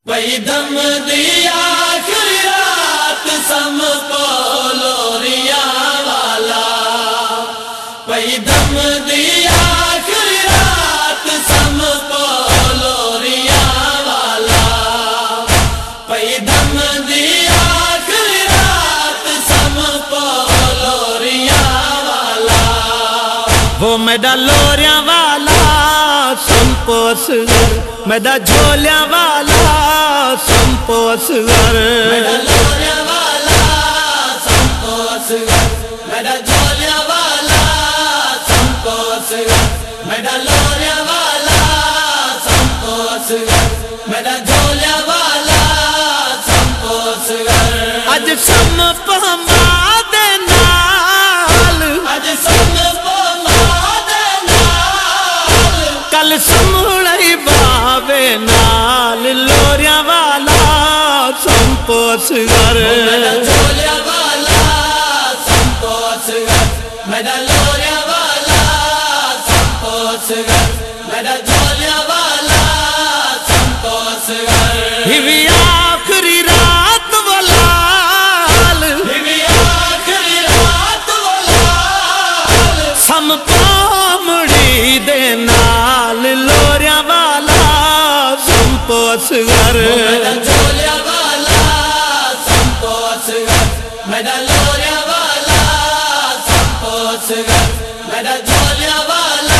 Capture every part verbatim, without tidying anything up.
پئی دم دیا آخری رات سم کو لوریا والا، پئی دم دیا آخری رات سم کو لوریا والا، پئی دم دیا آخری رات سم کو لوریا والا، وہ میرا لوریاں والا سمپوس گھر، میرا جھولیاں والا سمپوس گھر، میرا لوریاں والا سمپوس گھر، میرا جھولیاں والا سمپوس گھر، میرا لوریاں والا سمپوس گھر، میرا جھولیاں والا سمپوس گھر، اج سم پہما دے نال، اج سم پہما دے نال، کل سمڑی باوے نال، لوریاں والا سمپوس گھر، میرا جھولیاں والا سمپوس گھر، میرا لوریاں والا سمپوس گھر، میرا جھولیاں والا سمپوس گھر، ہیوی آخری رات ولال، ہیوی آخری رات ولال، سم پامڑی دے نال، لوریاں والا سمپوس گھر، میرا جھولیاں والا سمپوس گھر، میرا لوریاں والا سمپوس گھر، میرا جھولیاں والا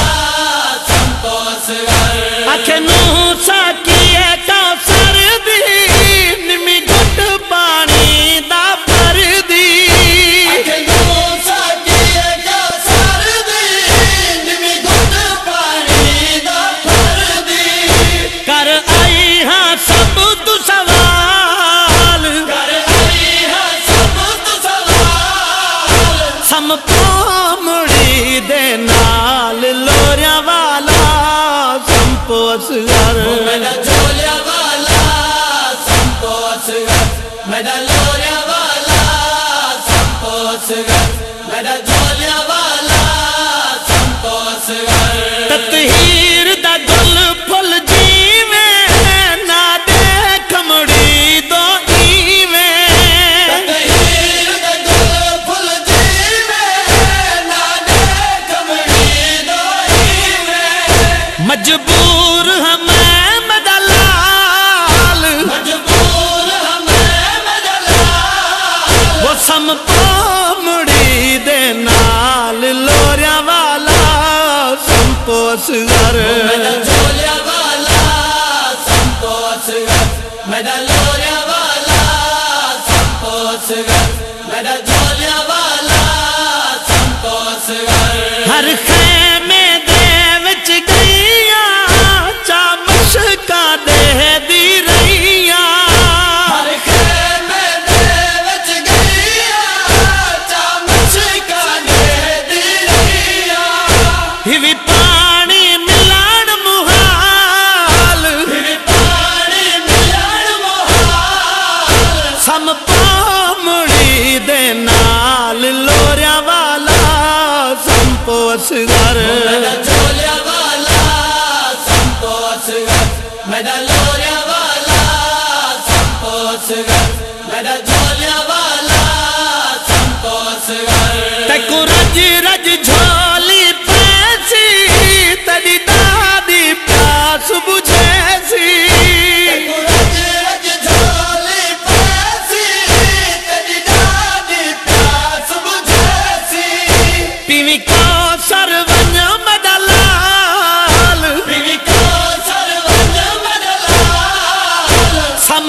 سمپوس گھر، آکھے نو ساکیے کوثر دی، نمی گھٹ پانی دا بھر دی، اکھے نوں ساکیے کوثر دی، نمی گھٹ پانی دا بھر دی، کر آئی ہاں سب تو سوال، کر آئی ہے سب تو سوال، سم پامڑی دے نال، لوریاں والا سمپوس گھر، میرا جھولیاں والا سمپوس گھر، میرا لوریاں والا سمپوس گھر، میرا جھولیاں والا سمپوس گھر، تطہیر دا گل پھل جیویں، نہ دیکھ مڑی دو ایویں، تطہیر دا گل پھل جیویں، نہ دیکھ مڑی دوئی میں، مجبور ہمیں مدلال، مجبور ہمیں مدلال، وہ سم پامڑی دے نال، لوریاں والا سمپوس گھر، میرا جھولیاں والا سمپوس گھر، میرا لوریاں والا سمپوس گھر، میرا جھولیاں والا سمپوس گھر، ہر خیمے دے وچ گئیاں، چا مشکاں دے دی رہیاں، ہر خیمے دے وچ گئیاں، چا مشکاں دے دی رہیاں، ہیوی پانی ملان محال، پھر پانی ملن محال، سم پامڑی دے نال، لوریاں والا سمپوس گھر، میرا جھولیاں والا سمپوس گھر، میرا لوریاں والا سمپوس گھر، میرا جھولیاں والا سمپوس گھر، تکو رج رج جھولی پیسی، تیری دادی پیاس بجھیسی، رج رج جھولی پیسی، تیری دادی پیاس بجھیسی، پیوی کوثر ونج مدلال، پیوی کوثر ونج مدلال، سم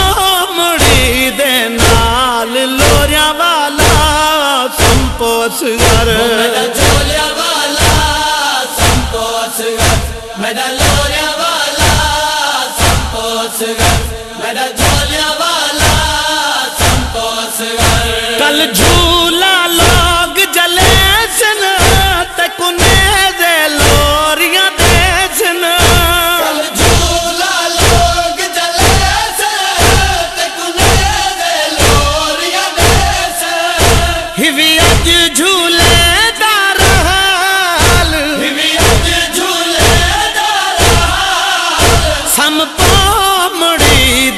پامڑی دے نال، لوریاں والا سمپوس گھر، میرا جھولیاں والا سمپوس گھر، میرا لوریاں والا سمپوس گھر، میرا جھولیاں والا سمپوس گھر، کل جھولا لوگ جلے سن، تکو نیزے لوریاں دے سن، کل جھولا لوگ جلے سے، تے کنے دے لوریاں دے سے، ہیوی اج جھولے دا رحال، ہیوی اج جھولے دا رحال، سم پامڑی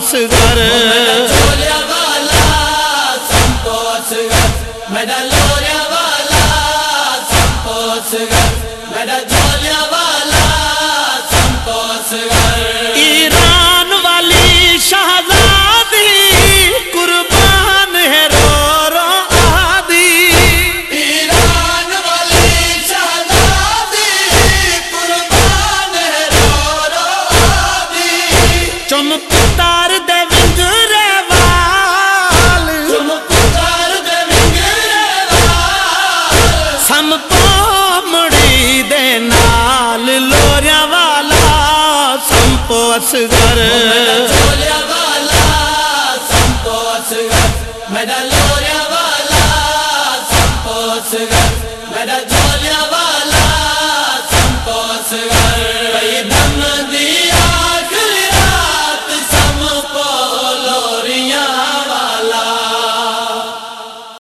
اصغر جھولیا والا سمپو اصغر میرا لوریا والا سمپو اصغر میرا جھولیا والا سمپو اصغر ایران والی شہزادی قربان ہے رو رو آدی ایران والی شہزادی قربان ہے رو رو آدی چم پتار دے ونگرے وال تم پتار دے ونگرے وال سم پومڑی دے نال لوریا والا سمپو اصغر